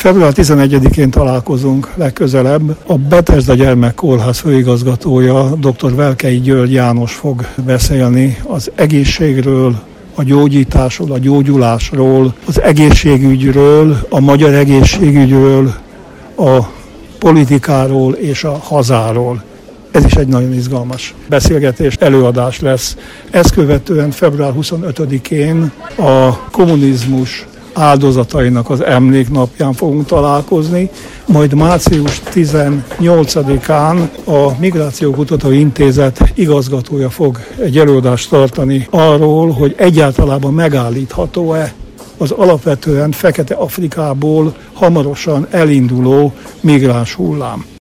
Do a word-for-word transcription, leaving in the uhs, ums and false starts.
február tizenegyedikén találkozunk legközelebb. A Bethesda Gyermekkórház főigazgatója, dr. Velkei György János fog beszélni az egészségről, a gyógyításról, a gyógyulásról, az egészségügyről, a magyar egészségügyről, a politikáról és a hazáról. Ez is egy nagyon izgalmas beszélgetés, előadás lesz. Ezt követően február huszonötödikén a kommunizmus áldozatainak az emléknapján fogunk találkozni, majd március tizennyolcadikán a Migrációkutató Intézet igazgatója fog egy előadást tartani arról, hogy egyáltalán megállítható-e az alapvetően Fekete Afrikából hamarosan elinduló migráns hullám.